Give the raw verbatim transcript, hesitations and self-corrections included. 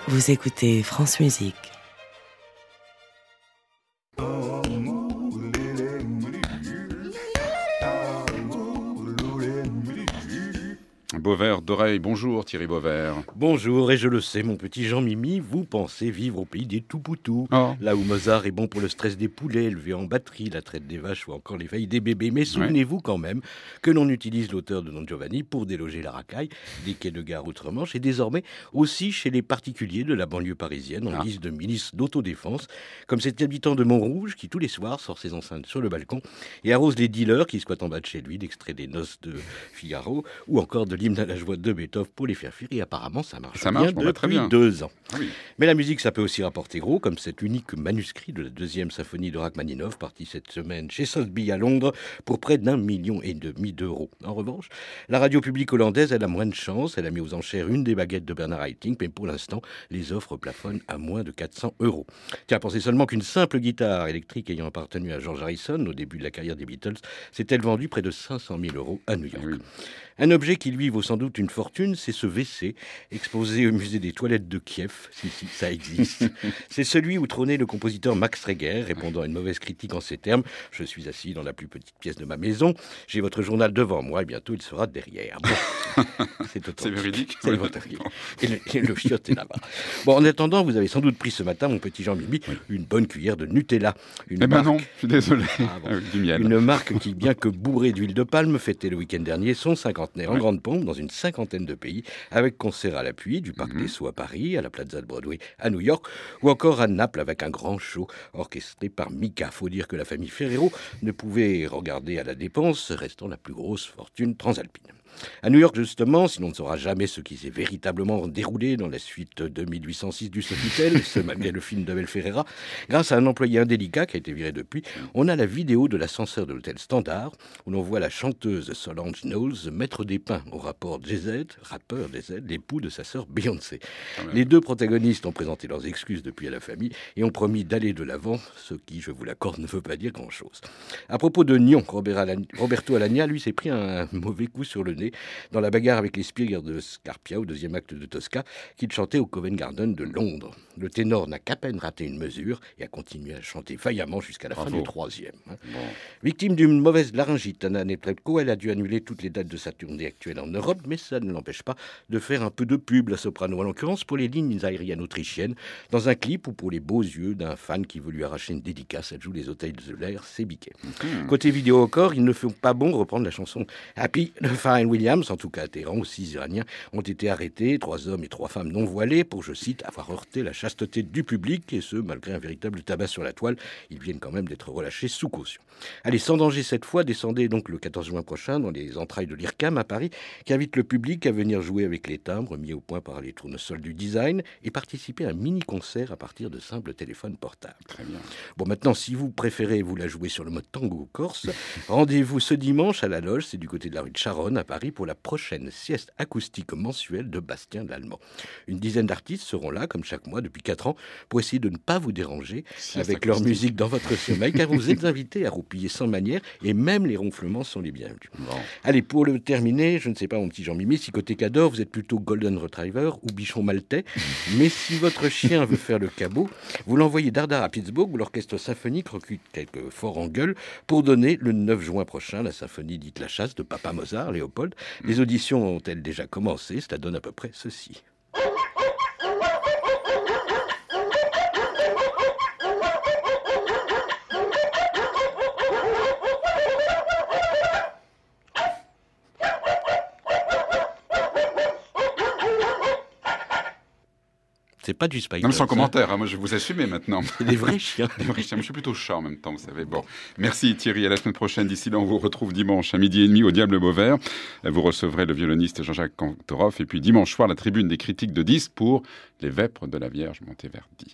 Vous écoutez France Musique. Beauvert d'oreille, bonjour Thierry Beauvert. Bonjour, et je le sais, mon petit Jean-Mimi, vous pensez vivre au pays des tout-poutous, oh. Là où Mozart est bon pour le stress des poulets élevés en batterie, la traite des vaches ou encore les veilles des bébés. Mais souvenez-vous ouais. quand même que l'on utilise l'auteur de Don Giovanni pour déloger la racaille des quais de gare outre-Manche et désormais aussi chez les particuliers de la banlieue parisienne en ah. guise de ministre d'autodéfense, comme cet habitant de Montrouge qui tous les soirs sort ses enceintes sur le balcon et arrose les dealers qui squattent en bas de chez lui d'extrait des Noces de Figaro ou encore de l'hymne à la joie de Beethoven pour les faire fuir, et apparemment ça marche, ça bien marche bon, depuis très bien. deux ans. Ah oui. Mais la musique, ça peut aussi rapporter gros, comme cet unique manuscrit de la deuxième symphonie de Rachmaninov, parti cette semaine chez Sotheby à Londres pour près d'un million et demi d'euros. En revanche, la radio publique hollandaise, elle a moins de chance, elle a mis aux enchères une des baguettes de Bernard Haitink, mais pour l'instant, les offres plafonnent à moins de quatre cents euros. Tiens, pensez seulement qu'une simple guitare électrique ayant appartenu à George Harrison au début de la carrière des Beatles s'est-elle vendue près de cinq cent mille euros à New York. Oui. Un objet qui lui vaut sans doute une fortune, c'est ce W C, exposé au musée des toilettes de Kiev, si, si, ça existe. C'est celui où trônait le compositeur Max Reger, répondant à une mauvaise critique en ces termes. Je suis assis dans la plus petite pièce de ma maison, j'ai votre journal devant moi, et bientôt il sera derrière. Bon, c'est, c'est véridique. C'est authentique. Et le, et le chiotte est là-bas. Bon, en attendant, vous avez sans doute pris ce matin, mon petit Jean-Mimi, oui. une bonne cuillère de Nutella. Une eh ben marque... non, je suis désolé. Ah, bon. Du miel. Une marque qui, bien que bourrée d'huile de palme, fêtait le week-end dernier son cinquantenaire en ouais. grande pompe dans une cinquantaine de pays, avec concert à l'appui du Parc mm-hmm. des Sceaux à Paris, à la Plaza de Broadway à New York, ou encore à Naples avec un grand show orchestré par Mika. Faut dire que la famille Ferrero ne pouvait regarder à la dépense, restant la plus grosse fortune transalpine. À New York, justement, si l'on ne saura jamais ce qui s'est véritablement déroulé dans la suite de mille huit cent six du Sofitel, ce malgré le film d'Abel Ferreira, grâce à un employé indélicat qui a été viré depuis, on a la vidéo de l'ascenseur de l'hôtel Standard, où l'on voit la chanteuse Solange Knowles mettre des pains au rapport Jay-Z, rappeur Jay-Z, l'époux de sa sœur Beyoncé. Ah Les deux protagonistes ont présenté leurs excuses depuis à la famille et ont promis d'aller de l'avant, ce qui, je vous l'accorde, ne veut pas dire grand-chose. À propos de Nyon, Robert Alagna, Roberto Alagna, lui, s'est pris un mauvais coup sur le nez dans la bagarre avec les Spiegel de Scarpia au deuxième acte de Tosca qu'il chantait au Covent Garden de Londres. Le ténor n'a qu'à peine raté une mesure et a continué à chanter vaillamment jusqu'à la Bravo. fin du troisième. Hein. Bon. Victime d'une mauvaise laryngite, Anna Netrebko, elle a dû annuler toutes les dates de sa tournée actuelle en Europe, mais ça ne l'empêche pas de faire un peu de pub, la soprano en l'occurrence, pour les lignes aériennes autrichiennes, dans un clip ou pour les beaux yeux d'un fan qui veut lui arracher une dédicace. Elle joue les hôtels de l'air, c'est biquet. Mmh. Côté vidéo encore, il ne fait pas bon reprendre la chanson Happy de Pharrell Williams. En tout cas, à Téhéran, six Iraniens ont été arrêtés, trois hommes et trois femmes non voilés, pour, je cite, avoir heurté la chasteté du public, et ce, malgré un véritable tabac sur la toile. Ils viennent quand même d'être relâchés sous caution. Allez, sans danger cette fois, descendez donc le quatorze juin prochain dans les entrailles de l'I R C A M à Paris, qui invite le public à venir jouer avec les timbres mis au point par les tournesols du design et participer à un mini-concert à partir de simples téléphones portables. Très bien. Bon, maintenant, si vous préférez vous la jouer sur le mode tango corse, rendez-vous ce dimanche à la Loge, c'est du côté de la rue de Charonne à Paris, pour la prochaine sieste acoustique mensuelle de Bastien Lallemand. Une dizaine d'artistes seront là, comme chaque mois, depuis quatre ans, pour essayer de ne pas vous déranger sieste avec acoustique. Leur musique dans votre sommeil, car vous êtes invités à roupiller sans manière, et même les ronflements sont les bienvenus. Bon. Allez, pour le terminer, je ne sais pas, mon petit Jean-Mimi, si côté cador, vous êtes plutôt Golden Retriever ou Bichon Maltais, mais si votre chien veut faire le cabot, vous l'envoyez dardard à Pittsburgh, où l'orchestre symphonique recrute quelques forts en gueule pour donner, le neuf juin prochain, la symphonie dite La Chasse de Papa Mozart, Léopold. Les auditions ont-elles déjà commencé? Cela donne à peu près ceci. C'est pas du Spider. Non, mais sans commentaire, hein, moi je vais vous assumer maintenant. C'est des vrais chiens. Des vrais chiens. Je suis plutôt chat en même temps, vous savez. Bon, merci Thierry, à la semaine prochaine. D'ici là, on vous retrouve dimanche à midi et demi au Diable Beauvert. Vous recevrez le violoniste Jean-Jacques Kantorov. Et puis dimanche soir, la tribune des critiques de disques pour Les Vêpres de la Vierge Monteverdi.